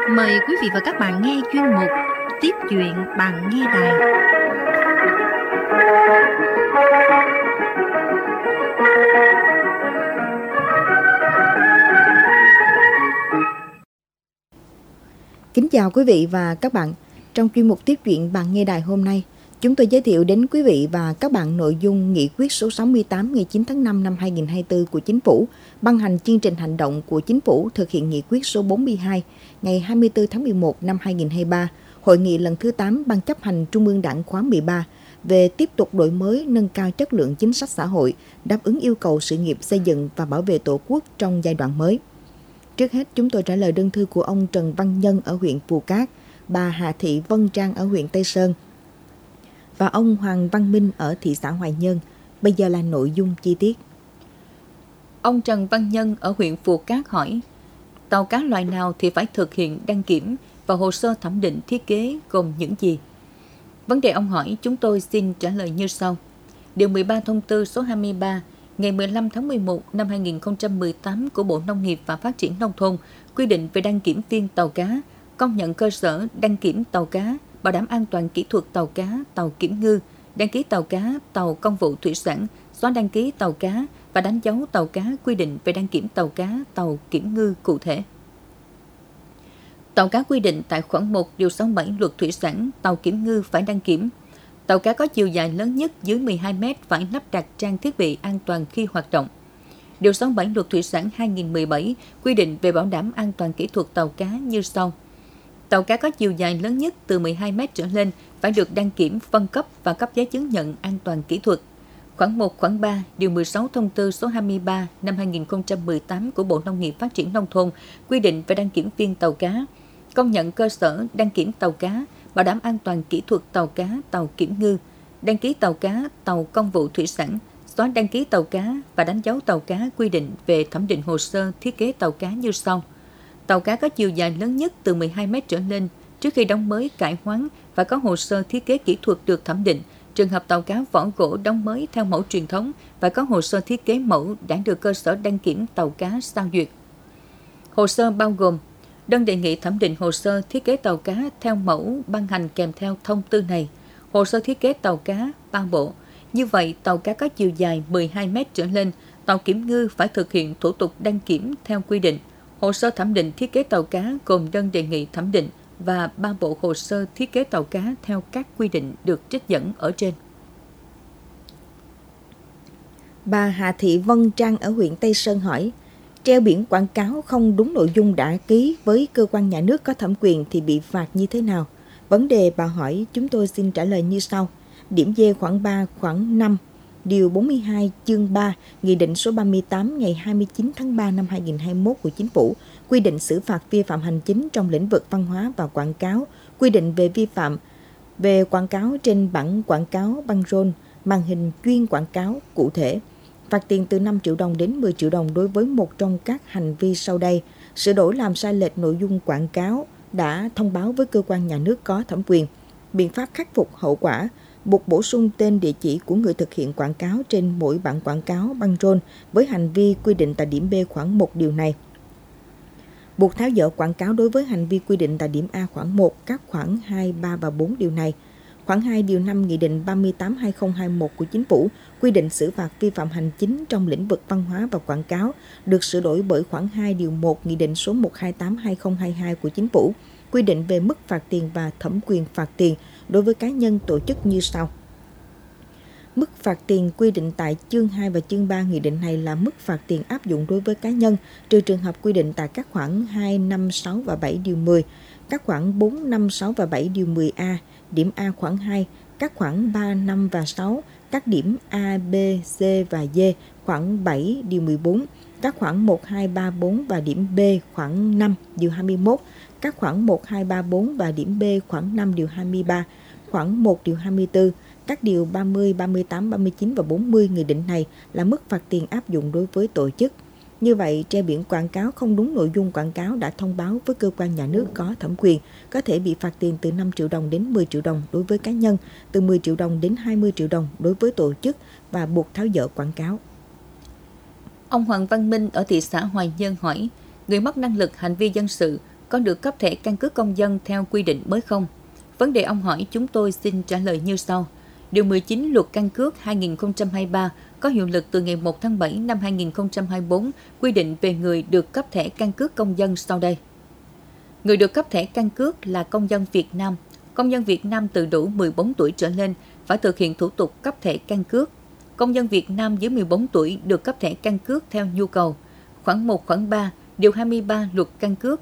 Mời quý vị và các bạn nghe chuyên mục Tiếp chuyện bằng nghe đài. Kính chào quý vị và các bạn. Trong chuyên mục Tiếp chuyện bằng nghe đài hôm nay, chúng tôi giới thiệu đến quý vị và các bạn nội dung nghị quyết số 68 ngày 9 tháng 5 năm 2024 của Chính phủ, ban hành chương trình hành động của Chính phủ thực hiện nghị quyết số 42 ngày 24 tháng 11 năm 2023, Hội nghị lần thứ 8 Ban chấp hành Trung ương Đảng khóa 13 về tiếp tục đổi mới nâng cao chất lượng chính sách xã hội, đáp ứng yêu cầu sự nghiệp xây dựng và bảo vệ Tổ quốc trong giai đoạn mới. Trước hết, chúng tôi trả lời đơn thư của ông Trần Văn Nhân ở huyện Phù Cát, bà Hà Thị Vân Trang ở huyện Tây Sơn và ông Hoàng Văn Minh ở thị xã Hoài Nhơn. Bây giờ là nội dung chi tiết. Ông Trần Văn Nhân ở huyện Phù Cát hỏi, tàu cá loại nào thì phải thực hiện đăng kiểm và hồ sơ thẩm định thiết kế gồm những gì? Vấn đề ông hỏi chúng tôi xin trả lời như sau. Điều 13 thông tư số 23 ngày 15 tháng 11 năm 2018 của Bộ Nông nghiệp và Phát triển Nông thôn quy định về đăng kiểm viên tàu cá, công nhận cơ sở đăng kiểm tàu cá, bảo đảm an toàn kỹ thuật tàu cá, tàu kiểm ngư, đăng ký tàu cá, tàu công vụ thủy sản, xóa đăng ký tàu cá và đánh dấu tàu cá quy định về đăng kiểm tàu cá, tàu kiểm ngư cụ thể. Tàu cá quy định tại khoản 1 điều 67 Luật Thủy sản, tàu kiểm ngư phải đăng kiểm. Tàu cá có chiều dài lớn nhất dưới 12 m phải lắp đặt trang thiết bị an toàn khi hoạt động. Điều 67 Luật Thủy sản 2017 quy định về bảo đảm an toàn kỹ thuật tàu cá như sau. Tàu cá có chiều dài lớn nhất từ 12 m trở lên phải được đăng kiểm, phân cấp và cấp giấy chứng nhận an toàn kỹ thuật. Khoản 1, khoản 3, điều 16 thông tư số 23 năm 2018 của Bộ Nông nghiệp Phát triển Nông thôn quy định về đăng kiểm viên tàu cá, công nhận cơ sở đăng kiểm tàu cá, bảo đảm an toàn kỹ thuật tàu cá, tàu kiểm ngư, đăng ký tàu cá, tàu công vụ thủy sản, xóa đăng ký tàu cá và đánh dấu tàu cá quy định về thẩm định hồ sơ thiết kế tàu cá như sau. Tàu cá có chiều dài lớn nhất từ 12 m trở lên trước khi đóng mới cải hoán và có hồ sơ thiết kế kỹ thuật được thẩm định. Trường hợp tàu cá vỏ gỗ đóng mới theo mẫu truyền thống và có hồ sơ thiết kế mẫu đã được cơ sở đăng kiểm tàu cá sao duyệt. Hồ sơ bao gồm đơn đề nghị thẩm định hồ sơ thiết kế tàu cá theo mẫu ban hành kèm theo thông tư này, hồ sơ thiết kế tàu cá 3 bộ. Như vậy, tàu cá có chiều dài 12 m trở lên, tàu kiểm ngư phải thực hiện thủ tục đăng kiểm theo quy định. Hồ sơ thẩm định thiết kế tàu cá gồm đơn đề nghị thẩm định và 3 bộ hồ sơ thiết kế tàu cá theo các quy định được trích dẫn ở trên. Bà Hà Thị Vân Trang ở huyện Tây Sơn hỏi, treo biển quảng cáo không đúng nội dung đã ký với cơ quan nhà nước có thẩm quyền thì bị phạt như thế nào? Vấn đề bà hỏi chúng tôi xin trả lời như sau. Điểm D khoản 3 khoản 5 điều 42 chương 3 Nghị định số 38 ngày 29 tháng 3 năm 2021 của Chính phủ quy định xử phạt vi phạm hành chính trong lĩnh vực văn hóa và quảng cáo, quy định về vi phạm về quảng cáo trên bảng quảng cáo, băng rôn, màn hình chuyên quảng cáo cụ thể. Phạt tiền từ 5 triệu đồng đến 10 triệu đồng đối với một trong các hành vi sau đây. Sửa đổi làm sai lệch nội dung quảng cáo đã thông báo với cơ quan nhà nước có thẩm quyền. Biện pháp khắc phục hậu quả, buộc bổ sung tên địa chỉ của người thực hiện quảng cáo trên mỗi bảng quảng cáo băng rôn với hành vi quy định tại điểm B khoản 1 điều này. Buộc tháo dỡ quảng cáo đối với hành vi quy định tại điểm A khoản 1 các khoản 2, 3 và 4 điều này. Khoản 2 điều 5 Nghị định 38/2021 của Chính phủ quy định xử phạt vi phạm hành chính trong lĩnh vực văn hóa và quảng cáo được sửa đổi bởi khoản 2 điều 1 Nghị định số 128/2022 của Chính phủ quy định về mức phạt tiền và thẩm quyền phạt tiền đối với cá nhân tổ chức như sau. Mức phạt tiền quy định tại chương 2 và chương 3 nghị định này là mức phạt tiền áp dụng đối với cá nhân, trừ trường hợp quy định tại các khoản 2, 5, 6 và 7 điều 10, các khoản 4, 5, 6 và 7 điều 10A, điểm A khoản 2, các khoản 3, 5 và 6, các điểm A, B, C và D khoản 7 điều 14, các khoản 1, 2, 3, 4 và điểm B khoản 5 điều 21, các khoản 1, 2, 3, 4 và điểm B khoản 5 điều 23, khoản 1 điều 24, các điều 30, 38, 39 và 40 nghị định này là mức phạt tiền áp dụng đối với tổ chức. Như vậy, treo biển quảng cáo không đúng nội dung quảng cáo đã thông báo với cơ quan nhà nước có thẩm quyền có thể bị phạt tiền từ 5 triệu đồng đến 10 triệu đồng đối với cá nhân, từ 10 triệu đồng đến 20 triệu đồng đối với tổ chức và buộc tháo dỡ quảng cáo. Ông Hoàng Văn Minh ở thị xã Hoài Nhơn hỏi, người mất năng lực hành vi dân sự có được cấp thẻ căn cước công dân theo quy định mới không? Vấn đề ông hỏi chúng tôi xin trả lời như sau. Điều 19 Luật Căn cước 2023 có hiệu lực từ ngày 1 tháng 7 năm 2024 quy định về người được cấp thẻ căn cước công dân sau đây. Người được cấp thẻ căn cước là công dân Việt Nam. Công dân Việt Nam từ đủ 14 tuổi trở lên phải thực hiện thủ tục cấp thẻ căn cước. Công dân Việt Nam dưới 14 tuổi được cấp thẻ căn cước theo nhu cầu. Khoản 1, khoản 3, Điều 23 Luật Căn cước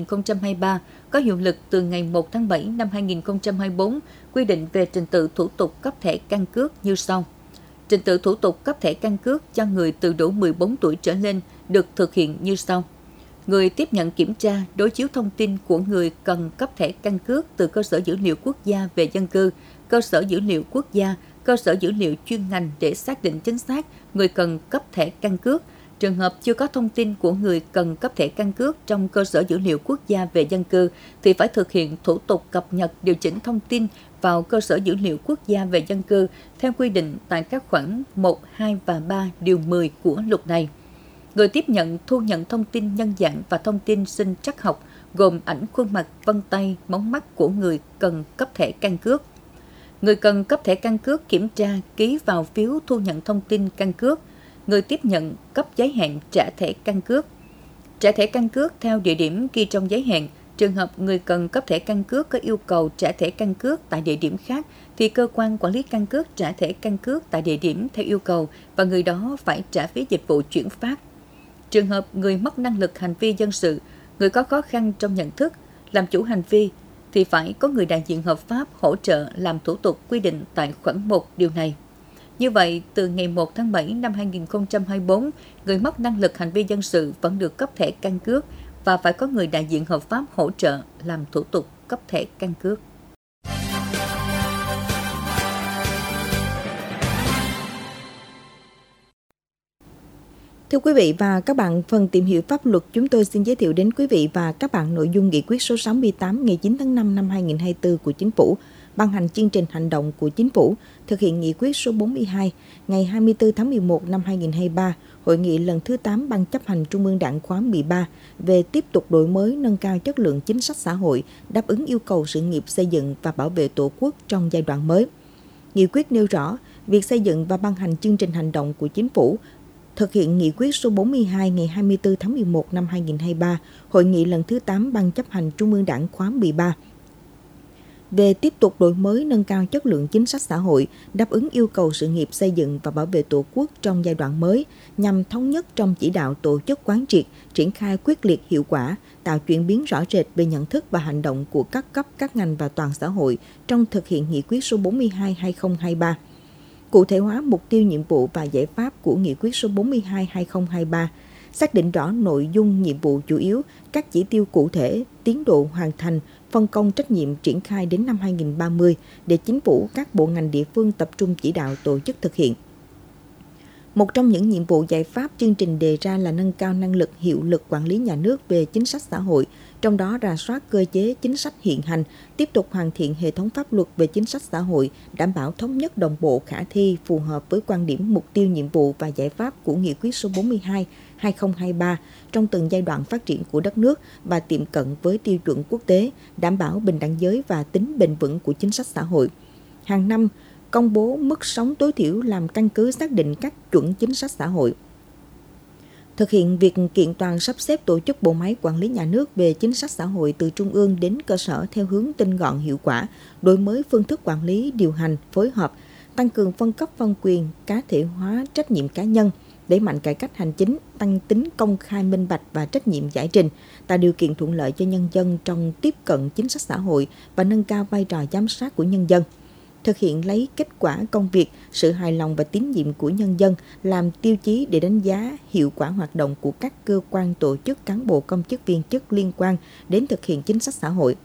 2023 có hiệu lực từ ngày 1 tháng 7 năm 2024 quy định về trình tự thủ tục cấp thẻ căn cước như sau. Trình tự thủ tục cấp thẻ căn cước cho người từ đủ 14 tuổi trở lên được thực hiện như sau. Người tiếp nhận kiểm tra, đối chiếu thông tin của người cần cấp thẻ căn cước từ cơ sở dữ liệu quốc gia về dân cư, cơ sở dữ liệu quốc gia, cơ sở dữ liệu chuyên ngành để xác định chính xác người cần cấp thẻ căn cước. Trường hợp chưa có thông tin của người cần cấp thẻ căn cước trong cơ sở dữ liệu quốc gia về dân cư thì phải thực hiện thủ tục cập nhật điều chỉnh thông tin vào cơ sở dữ liệu quốc gia về dân cư theo quy định tại các khoản 1, 2 và 3 điều 10 của luật này. Người tiếp nhận thu nhận thông tin nhân dạng và thông tin sinh trắc học gồm ảnh khuôn mặt, vân tay, mống mắt của người cần cấp thẻ căn cước. Người cần cấp thẻ căn cước kiểm tra ký vào phiếu thu nhận thông tin căn cước. Người tiếp nhận cấp giấy hẹn trả thẻ căn cước. Trả thẻ căn cước theo địa điểm ghi trong giấy hẹn. Trường hợp người cần cấp thẻ căn cước có yêu cầu trả thẻ căn cước tại địa điểm khác thì cơ quan quản lý căn cước trả thẻ căn cước tại địa điểm theo yêu cầu và người đó phải trả phí dịch vụ chuyển phát. Trường hợp người mất năng lực hành vi dân sự, người có khó khăn trong nhận thức, làm chủ hành vi thì phải có người đại diện hợp pháp hỗ trợ làm thủ tục quy định tại khoản 1 điều này. Như vậy, từ ngày 1 tháng 7 năm 2024, người mất năng lực hành vi dân sự vẫn được cấp thẻ căn cước và phải có người đại diện hợp pháp hỗ trợ làm thủ tục cấp thẻ căn cước. Thưa quý vị và các bạn, phần tìm hiểu pháp luật chúng tôi xin giới thiệu đến quý vị và các bạn nội dung nghị quyết số 68 ngày 9 tháng 5 năm 2024 của Chính phủ, ban hành chương trình hành động của Chính phủ, thực hiện nghị quyết số 42 ngày 24 tháng 11 năm 2023, Hội nghị lần thứ 8 Ban chấp hành Trung ương Đảng khóa 13 về tiếp tục đổi mới nâng cao chất lượng chính sách xã hội, đáp ứng yêu cầu sự nghiệp xây dựng và bảo vệ Tổ quốc trong giai đoạn mới. Nghị quyết nêu rõ, việc xây dựng và ban hành chương trình hành động của Chính phủ thực hiện nghị quyết số 42 ngày 24 tháng 11 năm 2023, Hội nghị lần thứ 8 Ban chấp hành Trung ương Đảng khóa 13 về tiếp tục đổi mới nâng cao chất lượng chính sách xã hội, đáp ứng yêu cầu sự nghiệp xây dựng và bảo vệ Tổ quốc trong giai đoạn mới, nhằm thống nhất trong chỉ đạo tổ chức quán triệt, triển khai quyết liệt hiệu quả, tạo chuyển biến rõ rệt về nhận thức và hành động của các cấp, các ngành và toàn xã hội trong thực hiện nghị quyết số 42/2023. Cụ thể hóa mục tiêu, nhiệm vụ và giải pháp của nghị quyết số 42/2023, xác định rõ nội dung nhiệm vụ chủ yếu, các chỉ tiêu cụ thể, tiến độ hoàn thành, phân công trách nhiệm triển khai đến năm 2030 để Chính phủ, các bộ ngành địa phương tập trung chỉ đạo tổ chức thực hiện. Một trong những nhiệm vụ giải pháp chương trình đề ra là nâng cao năng lực, hiệu lực quản lý nhà nước về chính sách xã hội, trong đó rà soát cơ chế chính sách hiện hành, tiếp tục hoàn thiện hệ thống pháp luật về chính sách xã hội, đảm bảo thống nhất đồng bộ, khả thi, phù hợp với quan điểm, mục tiêu, nhiệm vụ và giải pháp của nghị quyết số 42/2023 trong từng giai đoạn phát triển của đất nước và tiệm cận với tiêu chuẩn quốc tế, đảm bảo bình đẳng giới và tính bền vững của chính sách xã hội. Hàng năm, công bố mức sống tối thiểu làm căn cứ xác định các chuẩn chính sách xã hội. Thực hiện việc kiện toàn sắp xếp tổ chức bộ máy quản lý nhà nước về chính sách xã hội từ trung ương đến cơ sở theo hướng tinh gọn, hiệu quả, đổi mới phương thức quản lý, điều hành, phối hợp, tăng cường phân cấp phân quyền, cá thể hóa trách nhiệm cá nhân, đẩy mạnh cải cách hành chính, tăng tính công khai minh bạch và trách nhiệm giải trình, tạo điều kiện thuận lợi cho nhân dân trong tiếp cận chính sách xã hội và nâng cao vai trò giám sát của nhân dân. Thực hiện lấy kết quả công việc, sự hài lòng và tín nhiệm của nhân dân làm tiêu chí để đánh giá hiệu quả hoạt động của các cơ quan, tổ chức, cán bộ, công chức, viên chức liên quan đến thực hiện chính sách xã hội.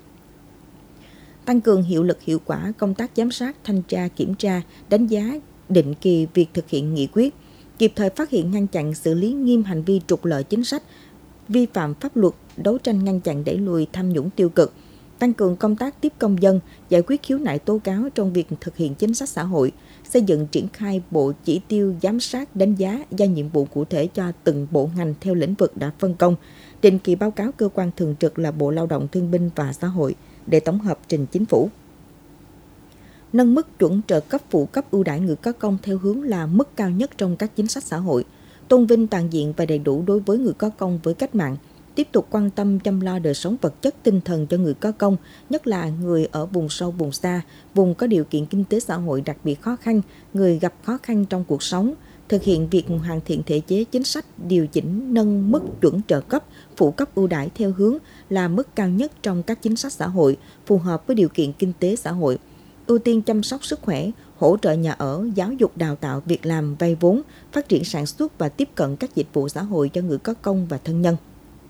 Tăng cường hiệu lực, hiệu quả công tác giám sát, thanh tra, kiểm tra, đánh giá định kỳ việc thực hiện nghị quyết, kịp thời phát hiện, ngăn chặn, xử lý nghiêm hành vi trục lợi chính sách, vi phạm pháp luật, đấu tranh ngăn chặn đẩy lùi tham nhũng tiêu cực, tăng cường công tác tiếp công dân, giải quyết khiếu nại tố cáo trong việc thực hiện chính sách xã hội, xây dựng triển khai bộ chỉ tiêu giám sát đánh giá giao nhiệm vụ cụ thể cho từng bộ ngành theo lĩnh vực đã phân công, định kỳ báo cáo cơ quan thường trực là Bộ Lao động Thương binh và Xã hội để tổng hợp trình Chính phủ. Nâng mức chuẩn trợ cấp phụ cấp ưu đãi người có công theo hướng là mức cao nhất trong các chính sách xã hội, tôn vinh toàn diện và đầy đủ đối với người có công với cách mạng, tiếp tục quan tâm chăm lo đời sống vật chất tinh thần cho người có công, nhất là người ở vùng sâu vùng xa, vùng có điều kiện kinh tế xã hội đặc biệt khó khăn, người gặp khó khăn trong cuộc sống, thực hiện việc hoàn thiện thể chế chính sách điều chỉnh nâng mức chuẩn trợ cấp, phụ cấp ưu đãi theo hướng là mức cao nhất trong các chính sách xã hội, phù hợp với điều kiện kinh tế xã hội, ưu tiên chăm sóc sức khỏe, hỗ trợ nhà ở, giáo dục đào tạo, việc làm, vay vốn, phát triển sản xuất và tiếp cận các dịch vụ xã hội cho người có công và thân nhân.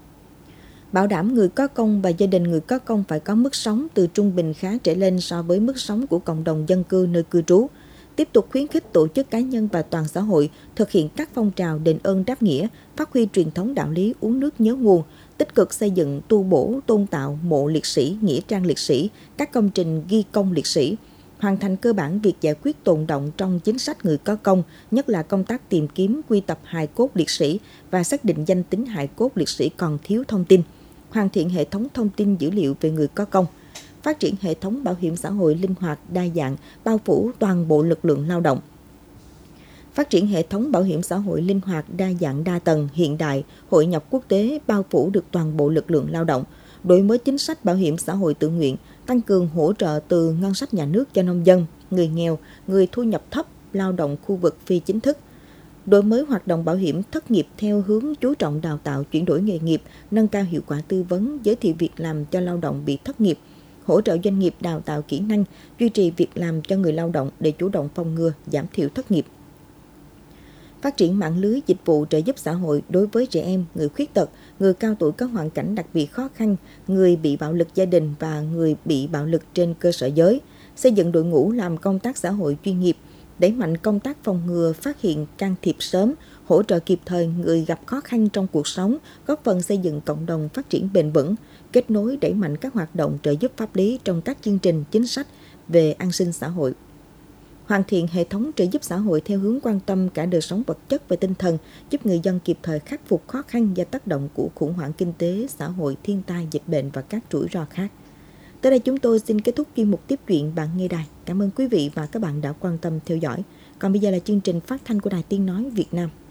Bảo đảm người có công và gia đình người có công phải có mức sống từ trung bình khá trở lên so với mức sống của cộng đồng dân cư nơi cư trú. Tiếp tục khuyến khích tổ chức cá nhân và toàn xã hội thực hiện các phong trào đền ơn đáp nghĩa, phát huy truyền thống đạo lý uống nước nhớ nguồn, tích cực xây dựng tu bổ, tôn tạo mộ liệt sĩ, nghĩa trang liệt sĩ, các công trình ghi công liệt sĩ, hoàn thành cơ bản việc giải quyết tồn đọng trong chính sách người có công, nhất là công tác tìm kiếm, quy tập hài cốt liệt sĩ và xác định danh tính hài cốt liệt sĩ còn thiếu thông tin, hoàn thiện hệ thống thông tin dữ liệu về người có công, phát triển hệ thống bảo hiểm xã hội linh hoạt, đa dạng, bao phủ toàn bộ lực lượng lao động. Phát triển hệ thống bảo hiểm xã hội linh hoạt, đa dạng, đa tầng, hiện đại, hội nhập quốc tế, bao phủ được toàn bộ lực lượng lao động. Đổi mới chính sách bảo hiểm xã hội tự nguyện, tăng cường hỗ trợ từ ngân sách nhà nước cho nông dân, người nghèo, người thu nhập thấp, lao động khu vực phi chính thức. Đổi mới hoạt động bảo hiểm thất nghiệp theo hướng chú trọng đào tạo, chuyển đổi nghề nghiệp, nâng cao hiệu quả tư vấn, giới thiệu việc làm cho lao động bị thất nghiệp, hỗ trợ doanh nghiệp đào tạo kỹ năng, duy trì việc làm cho người lao động để chủ động phòng ngừa, giảm thiểu thất nghiệp. Phát triển mạng lưới dịch vụ trợ giúp xã hội đối với trẻ em, người khuyết tật, người cao tuổi có hoàn cảnh đặc biệt khó khăn, người bị bạo lực gia đình và người bị bạo lực trên cơ sở giới, xây dựng đội ngũ làm công tác xã hội chuyên nghiệp, đẩy mạnh công tác phòng ngừa, phát hiện, can thiệp sớm, hỗ trợ kịp thời người gặp khó khăn trong cuộc sống, góp phần xây dựng cộng đồng phát triển bền vững, kết nối đẩy mạnh các hoạt động trợ giúp pháp lý trong các chương trình chính sách về an sinh xã hội. Hoàn thiện hệ thống trợ giúp xã hội theo hướng quan tâm cả đời sống vật chất và tinh thần, giúp người dân kịp thời khắc phục khó khăn do tác động của khủng hoảng kinh tế, xã hội, thiên tai, dịch bệnh và các rủi ro khác. Tới đây chúng tôi xin kết thúc chuyên mục tiếp chuyện Bạn nghe đài. Cảm ơn quý vị và các bạn đã quan tâm theo dõi. Còn bây giờ là chương trình phát thanh của Đài Tiếng nói Việt Nam.